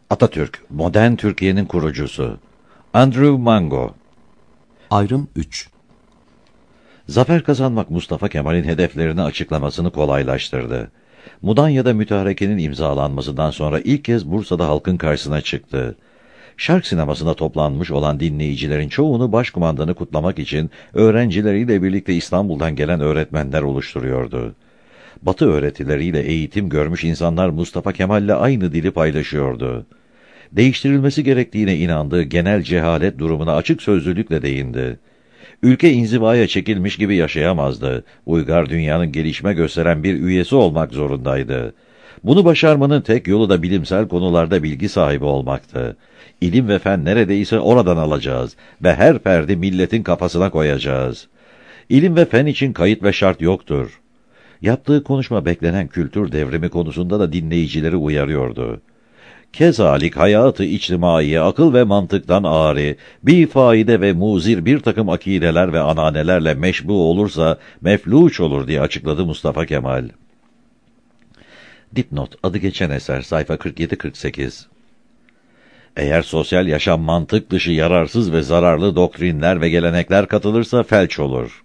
Atatürk, modern Türkiye'nin kurucusu. Andrew Mango. Ayrım 3. Zafer kazanmak Mustafa Kemal'in hedeflerini açıklamasını kolaylaştırdı. Mudanya'da mütarekenin imzalanmasından sonra ilk kez Bursa'da halkın karşısına çıktı. Şark sinemasına toplanmış olan dinleyicilerin çoğunu başkumandanı kutlamak için öğrencileriyle birlikte İstanbul'dan gelen öğretmenler oluşturuyordu. Batı öğretileriyle eğitim görmüş insanlar Mustafa Kemal'le aynı dili paylaşıyordu. Değiştirilmesi gerektiğine inandığı genel cehalet durumuna açık sözlülükle değindi. Ülke inzivaya çekilmiş gibi yaşayamazdı. Uygar dünyanın gelişme gösteren bir üyesi olmak zorundaydı. Bunu başarmanın tek yolu da bilimsel konularda bilgi sahibi olmaktı. İlim ve fen neredeyse oradan alacağız ve her ferdi milletin kafasına koyacağız. İlim ve fen için kayıt ve şart yoktur. Yaptığı konuşma beklenen kültür devrimi konusunda da dinleyicileri uyarıyordu. Kezalik hayatı içtimaiye akıl ve mantıktan âri, bifaide ve muzir bir takım akideler ve ananelerle meşbu olursa mefluç olur diye açıkladı Mustafa Kemal. Dipnot, adı geçen eser, sayfa 47-48. Eğer sosyal yaşam mantık dışı yararsız ve zararlı doktrinler ve gelenekler katılırsa felç olur.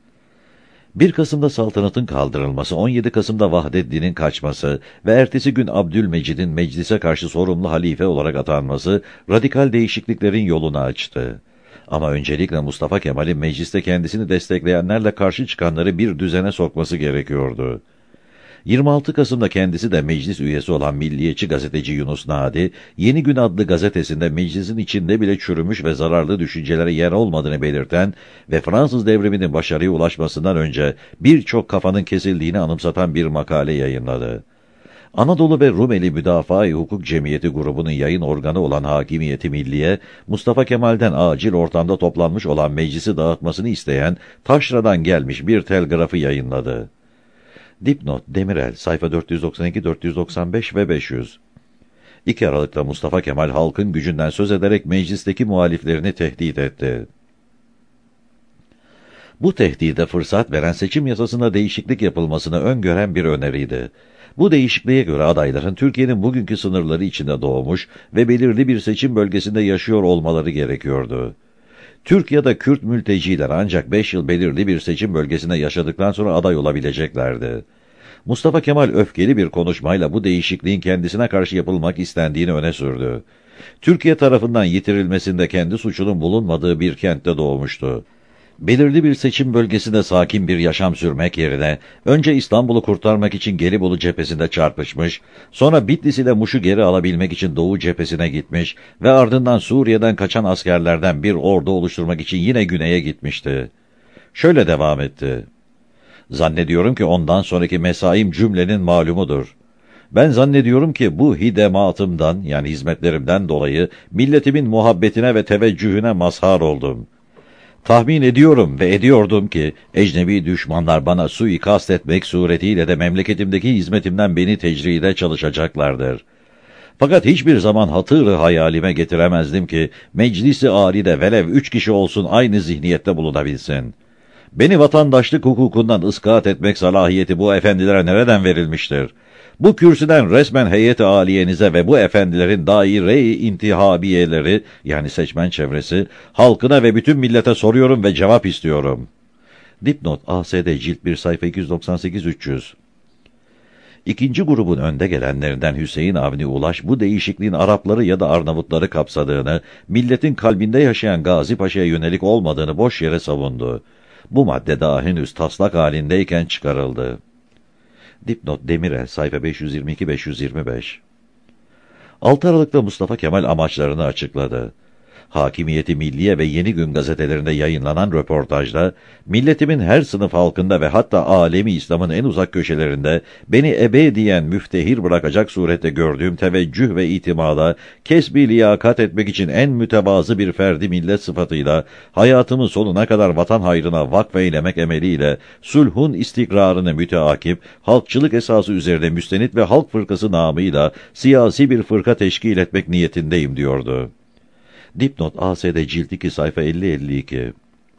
1 Kasım'da saltanatın kaldırılması, 17 Kasım'da Vahdettin'in kaçması ve ertesi gün Abdülmecid'in meclise karşı sorumlu halife olarak atanması radikal değişikliklerin yolunu açtı. Ama öncelikle Mustafa Kemal'in mecliste kendisini destekleyenlerle karşı çıkanları bir düzene sokması gerekiyordu. 26 Kasım'da kendisi de meclis üyesi olan milliyetçi gazeteci Yunus Nadi, Yeni Gün adlı gazetesinde meclisin içinde bile çürümüş ve zararlı düşüncelere yer olmadığını belirten ve Fransız devriminin başarıya ulaşmasından önce birçok kafanın kesildiğini anımsatan bir makale yayınladı. Anadolu ve Rumeli Müdafaa-i Hukuk Cemiyeti grubunun yayın organı olan Hakimiyeti Milliye, Mustafa Kemal'den acil ortamda toplanmış olan meclisi dağıtmasını isteyen taşradan gelmiş bir telgrafı yayınladı. Dipnot, Demirel, sayfa 492, 495 ve 500. 2 Aralık'ta Mustafa Kemal halkın gücünden söz ederek meclisteki muhaliflerini tehdit etti. Bu tehdide fırsat veren seçim yasasında değişiklik yapılmasını öngören bir öneriydi. Bu değişikliğe göre adayların Türkiye'nin bugünkü sınırları içinde doğmuş ve belirli bir seçim bölgesinde yaşıyor olmaları gerekiyordu. Türk ya da Kürt mülteciler ancak 5 yıl belirli bir seçim bölgesinde yaşadıktan sonra aday olabileceklerdi. Mustafa Kemal öfkeli bir konuşmayla bu değişikliğin kendisine karşı yapılmak istendiğini öne sürdü. Türkiye tarafından yitirilmesinde kendi suçunun bulunmadığı bir kentte doğmuştu. Belirli bir seçim bölgesinde sakin bir yaşam sürmek yerine, önce İstanbul'u kurtarmak için Gelibolu cephesinde çarpışmış, sonra Bitlis ile Muş'u geri alabilmek için Doğu cephesine gitmiş ve ardından Suriye'den kaçan askerlerden bir ordu oluşturmak için yine güneye gitmişti. Şöyle devam etti. Zannediyorum ki ondan sonraki mesaim cümlenin malumudur. Ben zannediyorum ki bu hidematımdan, yani hizmetlerimden dolayı milletimin muhabbetine ve teveccühüne mazhar oldum. Tahmin ediyorum ve ediyordum ki ecnebi düşmanlar bana suikast etmek suretiyle de memleketimdeki hizmetimden beni tecride çalışacaklardır. Fakat hiçbir zaman hatırı hayalime getiremezdim ki meclisi âlide velev 3 kişi olsun aynı zihniyette bulunabilsin. Beni vatandaşlık hukukundan ıskat etmek salahiyeti bu efendilere nereden verilmiştir? Bu kürsüden resmen heyet-i âliyenize ve bu efendilerin daire-i intihabiyeleri, yani seçmen çevresi, halkına ve bütün millete soruyorum ve cevap istiyorum. Dipnot, ASD cilt 1 sayfa 298-300. İkinci grubun önde gelenlerinden Hüseyin Avni Ulaş, bu değişikliğin Arapları ya da Arnavutları kapsadığını, milletin kalbinde yaşayan Gazi Paşa'ya yönelik olmadığını boş yere savundu. Bu madde daha henüz taslak halindeyken çıkarıldı. Dipnot, Demirel, sayfa 522-525. 6 Aralık'ta Mustafa Kemal amaçlarını açıkladı. Hakimiyeti Milliye ve Yeni Gün gazetelerinde yayınlanan röportajda, milletimin her sınıf halkında ve hatta alemi İslam'ın en uzak köşelerinde beni ebediyen müftehir bırakacak surette gördüğüm teveccüh ve itimada, kesbi liyakat etmek için en mütevazı bir ferdi millet sıfatıyla, hayatımın sonuna kadar vatan hayrına vakfeylemek emeliyle, sulhun istikrarını müteakip, halkçılık esası üzerine müstenit ve halk fırkası namıyla siyasi bir fırka teşkil etmek niyetindeyim diyordu. Dipnot, ASD cilt 2 sayfa 50-52.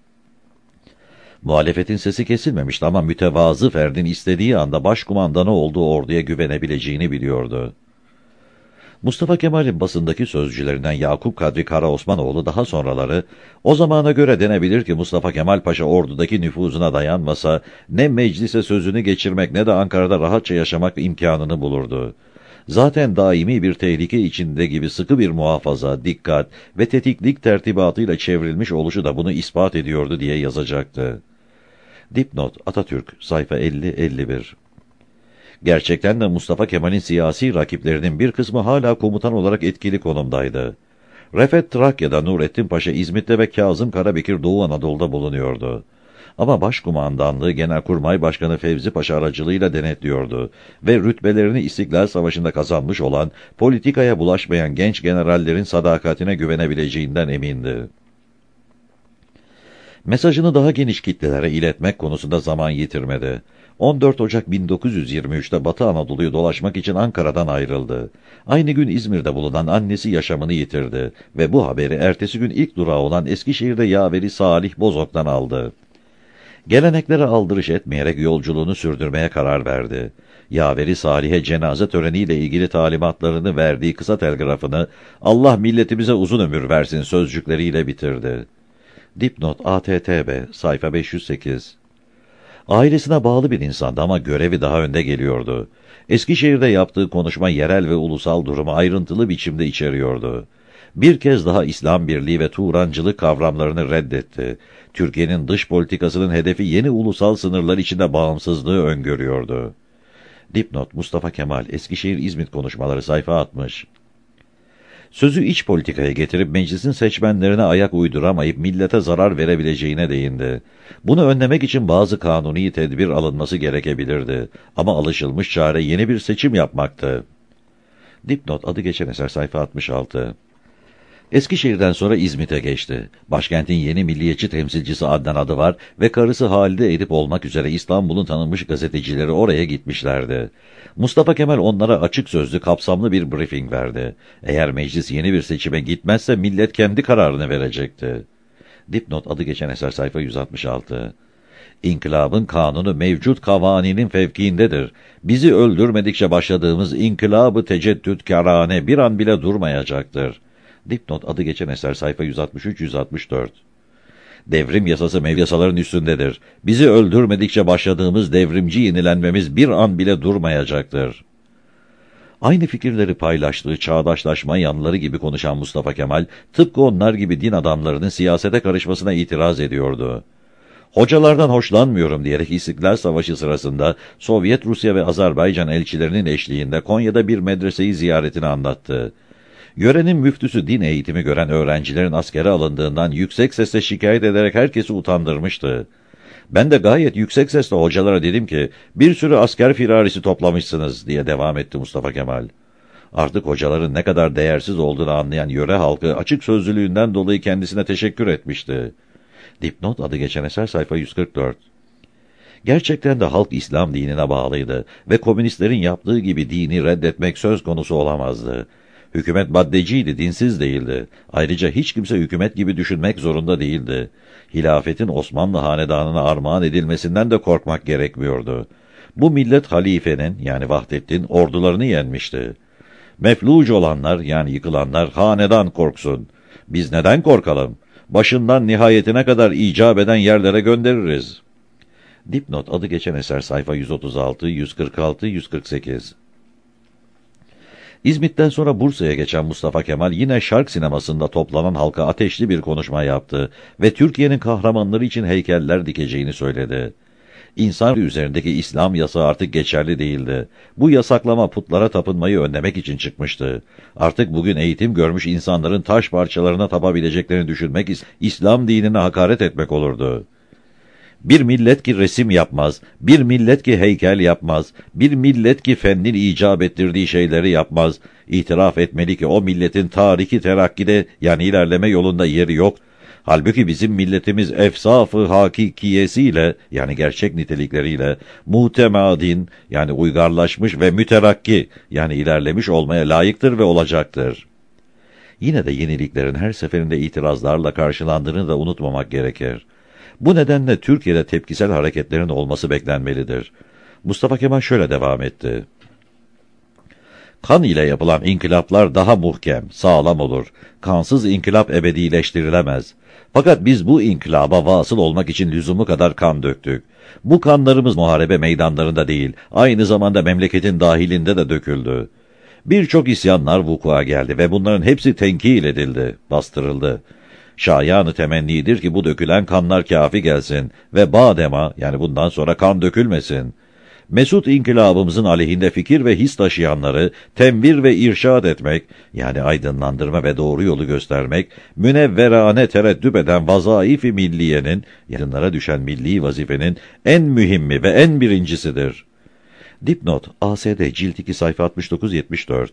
Muhalefetin sesi kesilmemişti ama mütevazı ferdin istediği anda başkumandanı olduğu orduya güvenebileceğini biliyordu. Mustafa Kemal'in basındaki sözcülerinden Yakup Kadri Karaosmanoğlu daha sonraları, o zamana göre denebilir ki Mustafa Kemal Paşa ordudaki nüfuzuna dayanmasa, ne meclise sözünü geçirmek ne de Ankara'da rahatça yaşamak imkanını bulurdu. Zaten daimi bir tehlike içinde gibi sıkı bir muhafaza, dikkat ve tetiklik tertibatıyla çevrilmiş oluşu da bunu ispat ediyordu diye yazacaktı. Dipnot Atatürk sayfa 50-51. Gerçekten de Mustafa Kemal'in siyasi rakiplerinin bir kısmı hala komutan olarak etkili konumdaydı. Refet Trakya'da, Nurettin Paşa İzmit'te ve Kazım Karabekir Doğu Anadolu'da bulunuyordu. Ama Başkumandanlığı Genelkurmay Başkanı Fevzi Paşa aracılığıyla denetliyordu ve rütbelerini İstiklal Savaşı'nda kazanmış olan, politikaya bulaşmayan genç generallerin sadakatine güvenebileceğinden emindi. Mesajını daha geniş kitlelere iletmek konusunda zaman yitirmedi. 14 Ocak 1923'te Batı Anadolu'yu dolaşmak için Ankara'dan ayrıldı. Aynı gün İzmir'de bulunan annesi yaşamını yitirdi ve bu haberi ertesi gün ilk durağı olan Eskişehir'de yaveri Salih Bozok'tan aldı. Geleneklere aldırış etmeyerek yolculuğunu sürdürmeye karar verdi. Yaveri Salih'e cenaze töreniyle ilgili talimatlarını verdiği kısa telgrafını "Allah milletimize uzun ömür versin" sözcükleriyle bitirdi. Dipnot ATTB sayfa 508. Ailesine bağlı bir insandı ama görevi daha önde geliyordu. Eskişehir'de yaptığı konuşma yerel ve ulusal durumu ayrıntılı biçimde içeriyordu. Bir kez daha İslam birliği ve Turancılık kavramlarını reddetti. Türkiye'nin dış politikasının hedefi yeni ulusal sınırlar içinde bağımsızlığı öngörüyordu. Dipnot Mustafa Kemal Eskişehir-İzmit konuşmaları sayfa 60. Sözü iç politikaya getirip meclisin seçmenlerine ayak uyduramayıp millete zarar verebileceğine değindi. Bunu önlemek için bazı kanuni tedbir alınması gerekebilirdi. Ama alışılmış çare yeni bir seçim yapmaktı. Dipnot adı geçen eser sayfa 66. Eskişehir'den sonra İzmit'e geçti. Başkentin yeni milliyetçi temsilcisi Adnan adı var ve karısı Halide Edip olmak üzere İstanbul'un tanınmış gazetecileri oraya gitmişlerdi. Mustafa Kemal onlara açık sözlü, kapsamlı bir briefing verdi. Eğer meclis yeni bir seçime gitmezse millet kendi kararını verecekti. Dipnot adı geçen eser sayfa 166. İnkılabın kanunu mevcut kavaninin fevkiindedir. Bizi öldürmedikçe başladığımız inkılabı teceddütkârane bir an bile durmayacaktır. Dipnot adı geçen eser sayfa 163-164. Devrim yasası yasaların üstündedir. Bizi öldürmedikçe başladığımız devrimci yenilenmemiz bir an bile durmayacaktır. Aynı fikirleri paylaştığı çağdaşlaşma yanları gibi konuşan Mustafa Kemal, tıpkı onlar gibi din adamlarının siyasete karışmasına itiraz ediyordu. Hocalardan hoşlanmıyorum diyerek İstiklal Savaşı sırasında Sovyet Rusya ve Azerbaycan elçilerinin eşliğinde Konya'da bir medreseyi ziyaretini anlattı. Yörenin müftüsü din eğitimi gören öğrencilerin askere alındığından yüksek sesle şikayet ederek herkesi utandırmıştı. Ben de gayet yüksek sesle hocalara dedim ki, bir sürü asker firarisi toplamışsınız diye devam etti Mustafa Kemal. Artık hocaların ne kadar değersiz olduğunu anlayan yöre halkı açık sözlülüğünden dolayı kendisine teşekkür etmişti. Dipnot adı geçen eser sayfa 144. Gerçekten de halk İslam dinine bağlıydı ve komünistlerin yaptığı gibi dini reddetmek söz konusu olamazdı. Hükümet maddeciydi, dinsiz değildi. Ayrıca hiç kimse hükümet gibi düşünmek zorunda değildi. Hilafetin Osmanlı hanedanına armağan edilmesinden de korkmak gerekmiyordu. Bu millet halifenin yani Vahdettin ordularını yenmişti. Mefluc olanlar yani yıkılanlar hanedan korksun. Biz neden korkalım? Başından nihayetine kadar icap eden yerlere göndeririz. Dipnot adı geçen eser sayfa 136, 146, 148. İzmit'ten sonra Bursa'ya geçen Mustafa Kemal yine şark sinemasında toplanan halka ateşli bir konuşma yaptı ve Türkiye'nin kahramanları için heykeller dikeceğini söyledi. İnsan üzerindeki İslam yasağı artık geçerli değildi. Bu yasaklama putlara tapınmayı önlemek için çıkmıştı. Artık bugün eğitim görmüş insanların taş parçalarına tapabileceklerini düşünmek İslam dinine hakaret etmek olurdu. Bir millet ki resim yapmaz, bir millet ki heykel yapmaz, bir millet ki fennin icap ettirdiği şeyleri yapmaz. İtiraf etmeli ki o milletin tarihi terakkide yani ilerleme yolunda yeri yok. Halbuki bizim milletimiz efsaf-ı hakikiyesiyle yani gerçek nitelikleriyle muhtemadin yani uygarlaşmış ve müterakki yani ilerlemiş olmaya layıktır ve olacaktır. Yine de yeniliklerin her seferinde itirazlarla karşılandığını da unutmamak gerekir. Bu nedenle Türkiye'de tepkisel hareketlerin olması beklenmelidir. Mustafa Kemal şöyle devam etti. Kan ile yapılan inkılaplar daha muhkem, sağlam olur. Kansız inkılap ebedileştirilemez. Fakat biz bu inkılaba vasıl olmak için lüzumu kadar kan döktük. Bu kanlarımız muharebe meydanlarında değil, aynı zamanda memleketin dahilinde de döküldü. Birçok isyanlar vukua geldi ve bunların hepsi tenkil edildi, bastırıldı. Şayanı temennidir ki bu dökülen kanlar kâfi gelsin ve badema, yani bundan sonra kan dökülmesin. Mesut inkılabımızın aleyhinde fikir ve his taşıyanları tenvir ve irşad etmek, yani aydınlandırma ve doğru yolu göstermek, münevverane tereddüp eden vazaif-i milliyenin, yarınlara düşen milli vazifenin en mühimmi ve en birincisidir. Dipnot, ASD cilt 2 sayfa 69-74.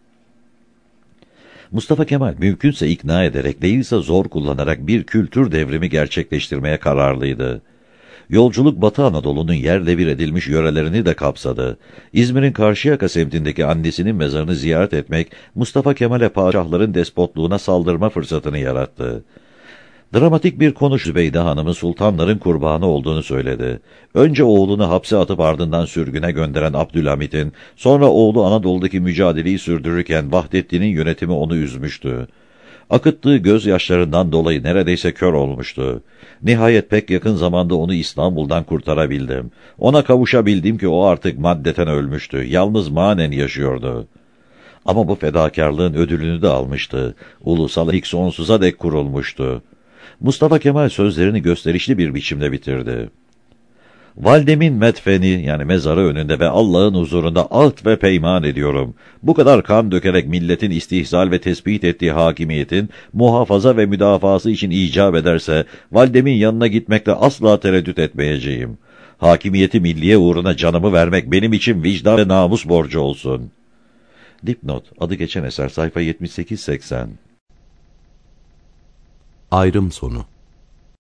Mustafa Kemal mümkünse ikna ederek, değilse zor kullanarak bir kültür devrimi gerçekleştirmeye kararlıydı. Yolculuk Batı Anadolu'nun yerle bir edilmiş yörelerini de kapsadı. İzmir'in Karşıyaka semtindeki annesinin mezarını ziyaret etmek, Mustafa Kemal'e padişahların despotluğuna saldırma fırsatını yarattı. Dramatik bir konuş Zübeyde Hanım'ın sultanların kurbanı olduğunu söyledi. Önce oğlunu hapse atıp ardından sürgüne gönderen Abdülhamit'in, sonra oğlu Anadolu'daki mücadeleyi sürdürürken Vahdettin'in yönetimi onu üzmüştü. Akıttığı gözyaşlarından dolayı neredeyse kör olmuştu. Nihayet pek yakın zamanda onu İstanbul'dan kurtarabildim. Ona kavuşabildim ki o artık maddeten ölmüştü. Yalnız manen yaşıyordu. Ama bu fedakarlığın ödülünü de almıştı. Ulusal ilk sonsuza dek kurulmuştu. Mustafa Kemal sözlerini gösterişli bir biçimde bitirdi. Valdemin medfeni, yani mezarı önünde ve Allah'ın huzurunda ahd ve peyman ediyorum. Bu kadar kan dökerek milletin istihzal ve tespit ettiği hakimiyetin muhafaza ve müdafası için icap ederse, valdemin yanına gitmekte asla tereddüt etmeyeceğim. Hakimiyeti milliye uğruna canımı vermek benim için vicdan ve namus borcu olsun. Dipnot, adı geçen eser sayfa 78-80. Ayrım sonu.